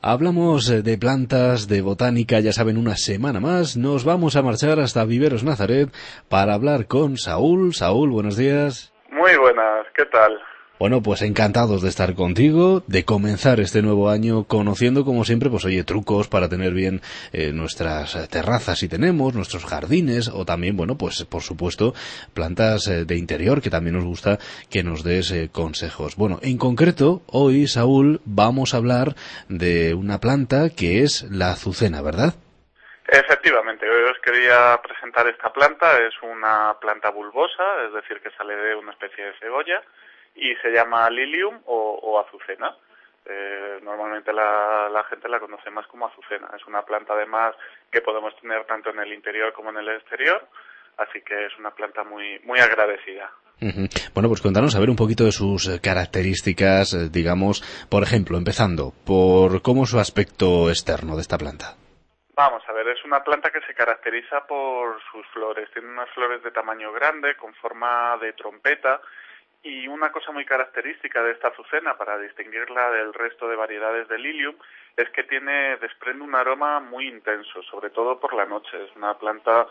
Hablamos de plantas, de botánica, ya saben, una semana más. Nos vamos a marchar hasta Viveros Nazaret para hablar con Saúl. Saúl, buenos días. Muy buenas, ¿qué tal? Bueno, pues encantados de estar contigo, de comenzar este nuevo año conociendo, como siempre, pues oye, trucos para tener bien nuestras terrazas si tenemos, nuestros jardines, o también, bueno, pues por supuesto, plantas de interior, que también nos gusta que nos des consejos. Bueno, en concreto, hoy, Saúl, vamos a hablar de una planta que es la azucena, ¿verdad? Efectivamente, hoy os quería presentar esta planta. Es una planta bulbosa, es decir, que sale de una especie de cebolla y se llama lilium o azucena. Normalmente la gente la conoce más como azucena. Es una planta además que podemos tener tanto en el interior como en el exterior, así que es una planta muy agradecida. Ujú. Bueno, pues contanos a ver un poquito de sus características, digamos, por ejemplo, empezando por cómo es su aspecto externo de esta planta. Vamos a ver, es una planta que se caracteriza por sus flores. Tiene unas flores de tamaño grande, con forma de trompeta, y una cosa muy característica de esta azucena, para distinguirla del resto de variedades de lilium, es que desprende un aroma muy intenso, sobre todo por la noche. Es una planta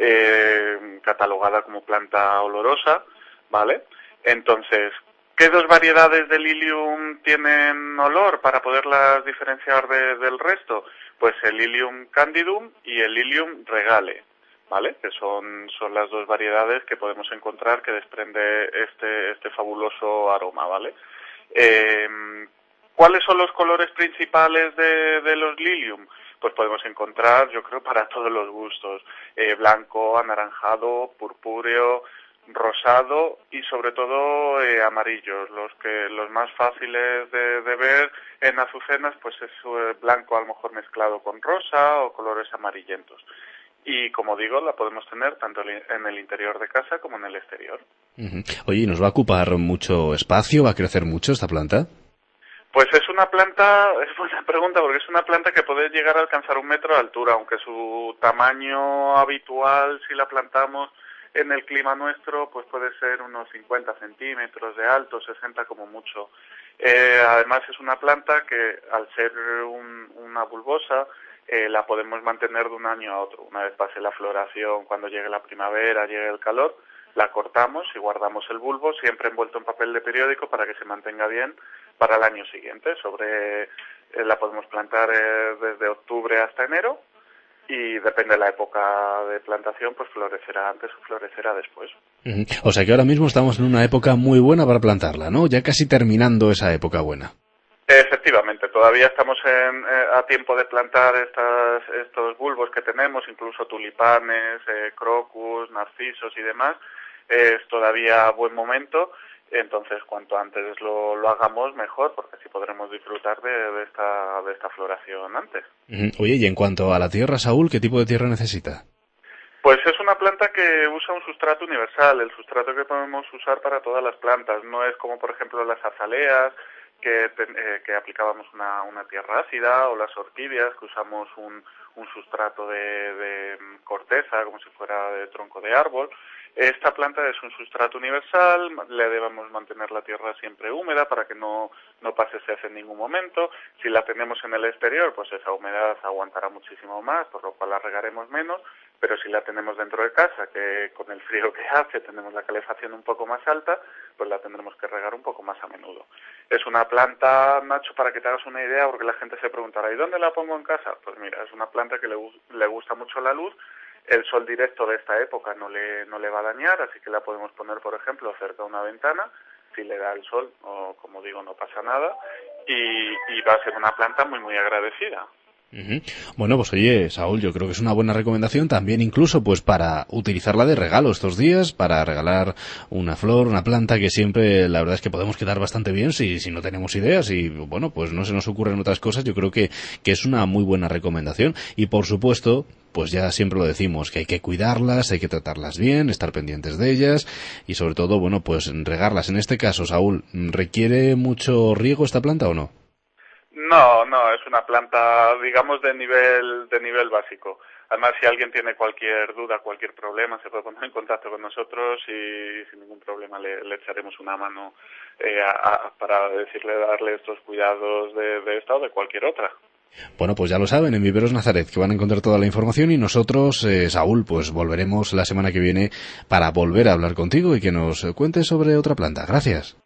catalogada como planta olorosa, ¿vale? Entonces, ¿qué dos variedades de lilium tienen olor para poderlas diferenciar del resto? Pues el lilium candidum y el lilium regale, ¿vale? Que son las dos variedades que podemos encontrar que desprende este fabuloso aroma, ¿vale? Eh, ¿Cuáles son los colores principales de los lilium? Pues podemos encontrar, yo creo, para todos los gustos, blanco, anaranjado, purpúreo, rosado y sobre todo amarillos. Los más fáciles de ver en azucenas pues es blanco a lo mejor mezclado con rosa o colores amarillentos. Y como digo, la podemos tener tanto en el interior de casa como en el exterior. Ujú. Oye, ¿y nos va a ocupar mucho espacio? ¿Va a crecer mucho esta planta? Pues es una planta, es buena pregunta, porque es una planta que puede llegar a alcanzar 1 metro de altura, aunque su tamaño habitual, si la plantamos en el clima nuestro, pues puede ser unos 50 centímetros de alto, 60 como mucho. Además es una planta que, al ser una bulbosa, la podemos mantener de un año a otro. Una vez pase la floración, cuando llegue la primavera, llegue el calor, la cortamos y guardamos el bulbo, siempre envuelto en papel de periódico para que se mantenga bien para el año siguiente. La podemos plantar desde octubre hasta enero y depende de la época de plantación, pues florecerá antes o florecerá después. Ujú. O sea que ahora mismo estamos en una época muy buena para plantarla, ¿no? Ya casi terminando esa época buena. Efectivamente, todavía estamos a tiempo de plantar estos bulbos que tenemos, incluso tulipanes, crocus, narcisos y demás. Es todavía buen momento, entonces cuanto antes lo hagamos mejor, porque así podremos disfrutar de esta floración antes. Ujú. Oye, y en cuanto a la tierra, Saúl, ¿qué tipo de tierra necesita? Pues es una planta que usa un sustrato universal, el sustrato que podemos usar para todas las plantas. No es como, por ejemplo, las azaleas, que aplicábamos una tierra ácida, o las orquídeas, que usamos un sustrato de corteza, como si fuera de tronco de árbol. Esta planta es un sustrato universal, le debemos mantener la tierra siempre húmeda para que no pase sed en ningún momento. Si la tenemos en el exterior, pues esa humedad aguantará muchísimo más, por lo cual la regaremos menos. Pero si la tenemos dentro de casa, que con el frío que hace tenemos la calefacción un poco más alta, pues la tendremos que regar un poco más a menudo. Es una planta, Nacho, para que te hagas una idea, porque la gente se preguntará, ¿y dónde la pongo en casa? Pues mira, es una planta que le gusta mucho la luz. El sol directo de esta época no le va a dañar, así que la podemos poner, por ejemplo, cerca de una ventana. Si le da el sol, o, como digo, no pasa nada, y va a ser una planta muy agradecida. Ujú. Bueno, pues oye, Saúl, yo creo que es una buena recomendación también incluso pues para utilizarla de regalo estos días, para regalar una flor, una planta que siempre la verdad es que podemos quedar bastante bien si no tenemos ideas y bueno, pues no se nos ocurren otras cosas, yo creo que es una muy buena recomendación y por supuesto, pues ya siempre lo decimos, que hay que cuidarlas, hay que tratarlas bien, estar pendientes de ellas y sobre todo, bueno, pues regarlas. En este caso, Saúl, ¿requiere mucho riego esta planta o no? No, es una planta, digamos, de nivel básico. Además, si alguien tiene cualquier duda, cualquier problema, se puede poner en contacto con nosotros y sin ningún problema le echaremos una mano para darle estos cuidados de esta o de cualquier otra. Bueno, pues ya lo saben, en Viveros Nazaret, que van a encontrar toda la información, y nosotros, Saúl, pues volveremos la semana que viene para volver a hablar contigo y que nos cuentes sobre otra planta. Gracias.